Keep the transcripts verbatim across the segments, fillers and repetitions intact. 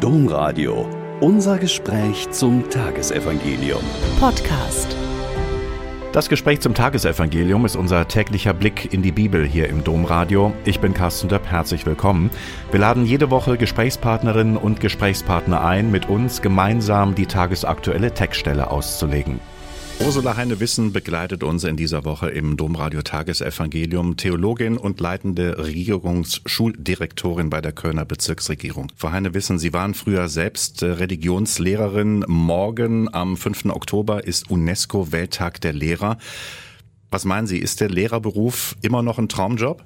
Domradio. Unser Gespräch zum Tagesevangelium. Podcast. Das Gespräch zum Tagesevangelium ist unser täglicher Blick in die Bibel hier im Domradio. Ich bin Carsten Döpp, herzlich willkommen. Wir laden jede Woche Gesprächspartnerinnen und Gesprächspartner ein, mit uns gemeinsam die tagesaktuelle Textstelle auszulegen. Ursula Heine-Wissen begleitet uns in dieser Woche im Domradio Tagesevangelium, Theologin und leitende Regierungsschuldirektorin bei der Kölner Bezirksregierung. Frau Heine-Wissen, Sie waren früher selbst Religionslehrerin. Morgen am fünften Oktober ist UNESCO-Welttag der Lehrer. Was meinen Sie, ist der Lehrerberuf immer noch ein Traumjob?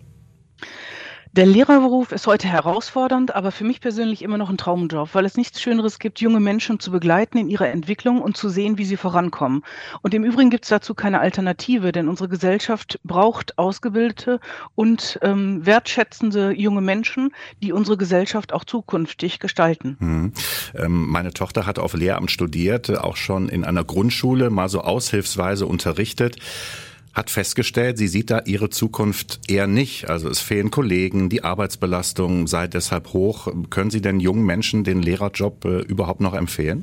Der Lehrerberuf ist heute herausfordernd, aber für mich persönlich immer noch ein Traumjob, weil es nichts Schöneres gibt, junge Menschen zu begleiten in ihrer Entwicklung und zu sehen, wie sie vorankommen. Und im Übrigen gibt es dazu keine Alternative, denn unsere Gesellschaft braucht ausgebildete und ähm, wertschätzende junge Menschen, die unsere Gesellschaft auch zukünftig gestalten. Hm. Ähm, meine Tochter hat auf Lehramt studiert, auch schon in einer Grundschule, mal so aushilfsweise unterrichtet. Hat festgestellt, sie sieht da ihre Zukunft eher nicht. Also es fehlen Kollegen, die Arbeitsbelastung sei deshalb hoch. Können Sie denn jungen Menschen den Lehrerjob äh, überhaupt noch empfehlen?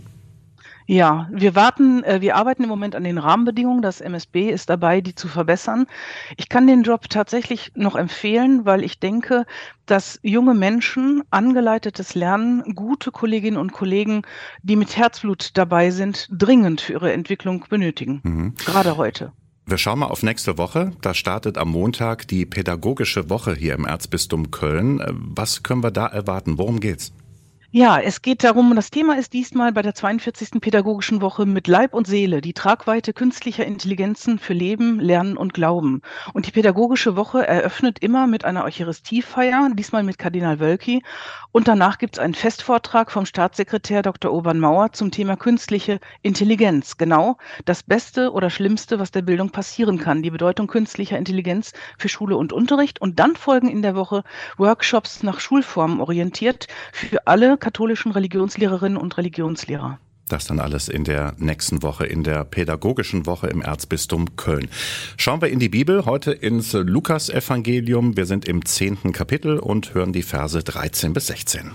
Ja, wir warten, äh, wir arbeiten im Moment an den Rahmenbedingungen. Das M S B ist dabei, die zu verbessern. Ich kann den Job tatsächlich noch empfehlen, weil ich denke, dass junge Menschen angeleitetes Lernen, gute Kolleginnen und Kollegen, die mit Herzblut dabei sind, dringend für ihre Entwicklung benötigen. Mhm. Gerade heute. Wir schauen mal auf nächste Woche. Da startet am Montag die Pädagogische Woche hier im Erzbistum Köln. Was können wir da erwarten? Worum geht's? Ja, es geht darum, das Thema ist diesmal bei der zweiundvierzigsten Pädagogischen Woche mit Leib und Seele, die Tragweite künstlicher Intelligenzen für Leben, Lernen und Glauben. Und die Pädagogische Woche eröffnet immer mit einer Eucharistiefeier, diesmal mit Kardinal Wölki. Und danach gibt es einen Festvortrag vom Staatssekretär Doktor Urban Mauer zum Thema künstliche Intelligenz. Genau das Beste oder Schlimmste, was der Bildung passieren kann, die Bedeutung künstlicher Intelligenz für Schule und Unterricht. Und dann folgen in der Woche Workshops nach Schulformen orientiert für alle katholischen Religionslehrerinnen und Religionslehrer. Das dann alles in der nächsten Woche, in der Pädagogischen Woche im Erzbistum Köln. Schauen wir in die Bibel, heute ins Lukas-Evangelium. Wir sind im zehnten Kapitel und hören die Verse dreizehn bis sechzehn.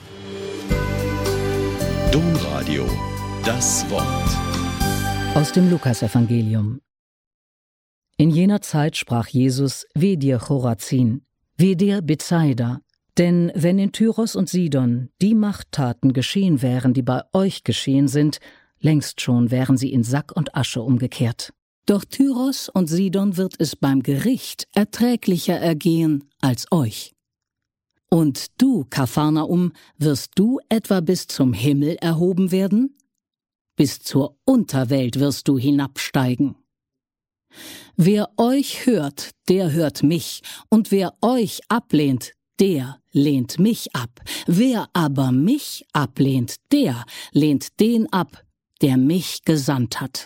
Domradio, das Wort. Aus dem Lukas-Evangelium. In jener Zeit sprach Jesus: Weh dir, Chorazin, weh dir, Bethsaida. Denn wenn in Tyros und Sidon die Machttaten geschehen wären, die bei euch geschehen sind, längst schon wären sie in Sack und Asche umgekehrt. Doch Tyros und Sidon wird es beim Gericht erträglicher ergehen als euch. Und du, Kapharnaum, wirst du etwa bis zum Himmel erhoben werden? Bis zur Unterwelt wirst du hinabsteigen. Wer euch hört, der hört mich, und wer euch ablehnt, der lehnt mich ab. Wer aber mich ablehnt, der lehnt den ab, der mich gesandt hat.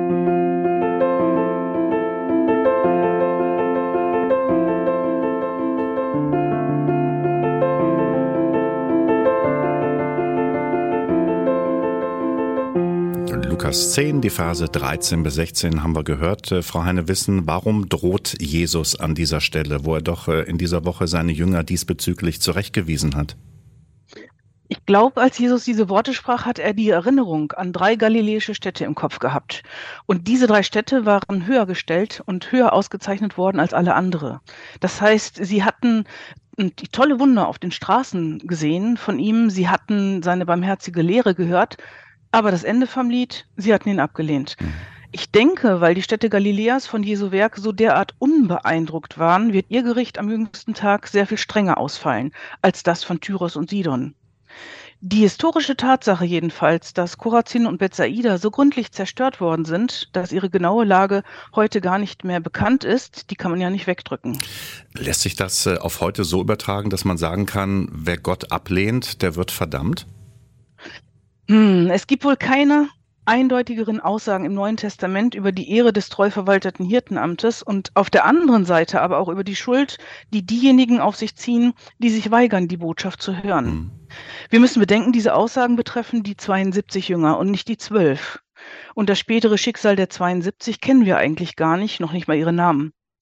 Lukas zehn, die Verse dreizehn bis sechzehn haben wir gehört. Frau Heine-Wissen, warum droht Jesus an dieser Stelle, wo er doch in dieser Woche seine Jünger diesbezüglich zurechtgewiesen hat? Ich glaube, als Jesus diese Worte sprach, hat er die Erinnerung an drei galiläische Städte im Kopf gehabt. Und diese drei Städte waren höher gestellt und höher ausgezeichnet worden als alle andere. Das heißt, sie hatten die tolle Wunder auf den Straßen gesehen von ihm, sie hatten seine barmherzige Lehre gehört, aber das Ende vom Lied, sie hatten ihn abgelehnt. Ich denke, weil die Städte Galiläas von Jesu Werk so derart unbeeindruckt waren, wird ihr Gericht am jüngsten Tag sehr viel strenger ausfallen als das von Tyros und Sidon. Die historische Tatsache jedenfalls, dass Chorazin und Bethsaida so gründlich zerstört worden sind, dass ihre genaue Lage heute gar nicht mehr bekannt ist, die kann man ja nicht wegdrücken. Lässt sich das auf heute so übertragen, dass man sagen kann, wer Gott ablehnt, der wird verdammt? Hm, es gibt wohl keine eindeutigeren Aussagen im Neuen Testament über die Ehre des treu verwalteten Hirtenamtes und auf der anderen Seite aber auch über die Schuld, die diejenigen auf sich ziehen, die sich weigern, die Botschaft zu hören. Mhm. Wir müssen bedenken, diese Aussagen betreffen die zweiundsiebzig Jünger und nicht die zwölf. Und das spätere Schicksal der zweiundsiebzig kennen wir eigentlich gar nicht, noch nicht mal ihre Namen.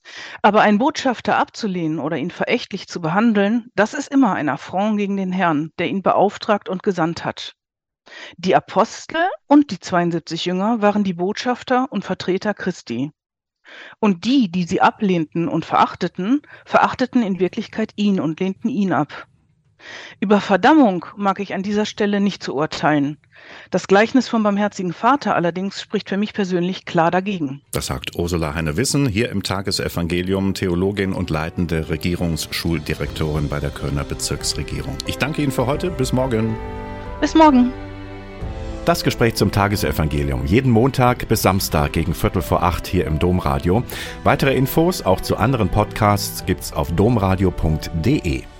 Aber einen Botschafter abzulehnen oder ihn verächtlich zu behandeln, das ist immer ein Affront gegen den Herrn, der ihn beauftragt und gesandt hat. Die Apostel und die zweiundsiebzig Jünger waren die Botschafter und Vertreter Christi. Und die, die sie ablehnten und verachteten, verachteten in Wirklichkeit ihn und lehnten ihn ab. Über Verdammung mag ich an dieser Stelle nicht zu urteilen. Das Gleichnis vom barmherzigen Vater allerdings spricht für mich persönlich klar dagegen. Das sagt Ursula Heine-Wissen, hier im Tagesevangelium, Theologin und leitende Regierungsschuldirektorin bei der Kölner Bezirksregierung. Ich danke Ihnen für heute. Bis morgen. Bis morgen. Das Gespräch zum Tagesevangelium. Jeden Montag bis Samstag gegen Viertel vor acht hier im Domradio. Weitere Infos auch zu anderen Podcasts gibt's auf domradio punkt de.